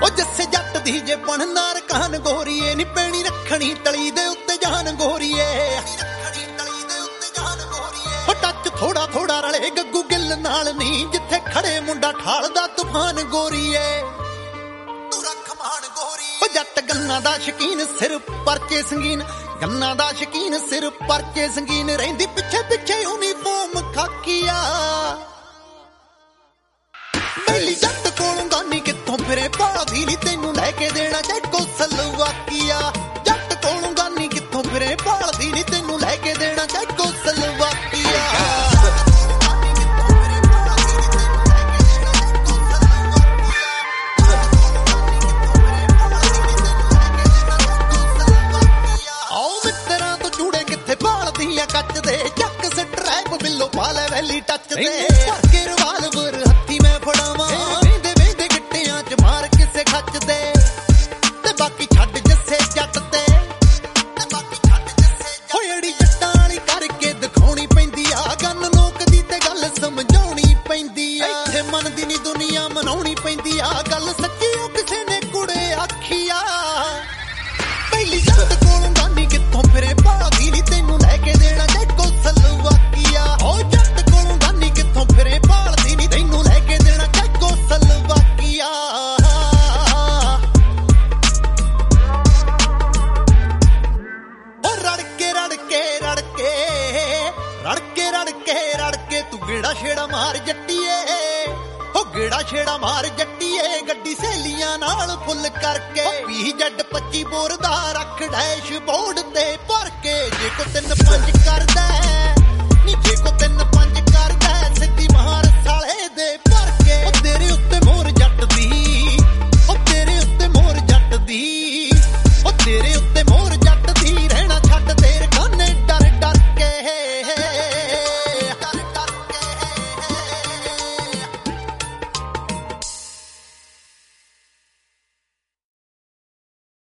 ਉਹ ਜੱਸੇ ਜੱਟ ਦੀ ਜੇ ਬਣਨਾ ਰਕਾਨ ਗੋਰੀਏ ਨੀ ਪੈਣੀ ਰੱਖਣੀ ਤਲੀ ਦੇ ਉੱਤੇ ਜਾਨ ਗੋਰੀਏ ਉਹ ਟੱਚ ਥੋੜਾ ਥੋੜਾ ਰਲੇ ਗੱਗੂ ਗਿੱਲ ਨਾਲ ਨਹੀਂ ਜਿੱਥੇ ਖੜੇ ਮੁੰਡਾ ਠਾਲਦਾ ਤੂਫਾਨ ਗੋਰੀਏ ਤੂੰ ਰੱਖ ਮਾਨ ਗੋਰੀ ਉਹ ਜੱਟ ਗੰਨਾ ਦਾ ਸ਼ਕੀਨ ਸਿਰ ਪਰਚੇ ਸੰਗੀਨ ਗੰਨਾ ਦਾ ਸ਼ਕੀਨ ਸਿਰ ਪਰਚੇ ਸੰਗੀਨ ਰਹਿੰਦੀ ਪਿੱਛੇ ਪਿੱਛੇ ਯੂਨੀਫਾਰਮ ਖਾਕੀਆ ਪਹਿਲੀ ਜੱਟ ਕੋਲੋਂ ਗਾਨੀ ਕਿੱਥੋਂ ਫਿਰੇ ਭਾਲਦੀ ਨੀ ਤੈਨੂੰ ਲੈ ਕੇ ਦੇਣਾ ਜੱਟੋ ਸਲਵਾਕੀਆ ਜੱਟ ਕੋਲੋਂ ਗਾਨੀ ਕਿੱਥੋਂ ਫਿਰੇ ਭਾਲਦੀ ਨੀ ਤੈਨੂੰ ਲੈ ਕੇ ਦੇਣਾ ਜੱਟੋ ਸਲਵਾਕੀਆ ਕੱਚ ਦੇ ਚੱਕ ਸਟਰੈਪ ਬਿੱਲੋ ਪਾ ਲੈ ਵੈਲੀ ਟੱਚ ਦੇ ਕੇ ਰਿਵਾਲਵਰ ਹੱਥੀ ਮੈਂ ਫੜਾਵਾਂ ਵੇਂਦੇ ਵੇਂਦੇ ਗਿੱਟਿਆਂ ਚ ਮਾਰ ਕਿਸੇ ਖੱਚ ਦੇ ਤੇ ਬਾਕੀ ਛੱਡ ਜੱਸੇ ਜੱਟ ਤੇ ਬਾਕੀ ਛੱਡ ਜੱਸੇ ਹੋੜੀ ਜੱਟਾਂ ਵਾਲੀ ਕਰਕੇ ਦਿਖਾਉਣੀ ਪੈਂਦੀ ਆ ਗੰਨ ਲੋਕ ਦੀ ਤੇ ਗੱਲ ਸਮਝਾਉਣੀ ਪੈਂਦੀ ਆ ਇੱਥੇ ਮੰਨਦੀ ਨੀ ਦੁਨੀਆ ਮਨਾਉਣੀ ਪੈਂਦੀ ਆ ਗੱਲ ਸੱਚੀ ਉਹ ਕਿਸੇ ਨੇ ਕੁੜੇ ਆਖੀ ਆ ਪਹਿਲੀ ਜੱਟ ਕੋਲੋਂ ਗਾਨੀ ਕਿੱਥੋਂ ਫਿਰੇ ਭਾਲਦੀ ਨੀ ਤੈਨੂੰ ਲੈ ਕੇ ਦੇਣਾ ਜੱਟੋ ਸਲਵਾਕੀਆ ਉਹ ਜੱਟ ਕੋਲੋਂ ਗਾਨੀ ਕਿੱਥੋਂ ਫਿਰੇ ਭਾਲਦੀ ਨੀ ਤੈਨੂੰ ਲੈ ਕੇ ਦੇਣਾ ਜੱਟੋ ਸਲਵਾਕੀਆ ਉਹ ਰੜਕੇ ਰੜਕੇ ਰੜਕੇ ਰੜਕੇ ਰੜਕੇ ਰੜਕੇ ਤੂੰ ਗੇੜਾ ਛੇੜਾ ਮਾਰ ਜੱਟੀਏ ਉਹ ਗੇੜਾ ਛੇੜਾ ਮਾਰ ਜੱਟੀਏ ਗੱਡੀ ਸਹੇਲੀਆਂ ਨਾਲ ਫੁੱਲ ਕਰਕੇ ਵੀ ਜੱਡ 25 ਬੋਰ ਦਾ ਰੱਖ ਡੈਸ਼ਬੋਰਡ ਤੇ ਭਰ ਕੇ ਜੇ ਕੋ 3-5 ਕਰਦਾ ਨੀ ਜੇ ਕੋ 3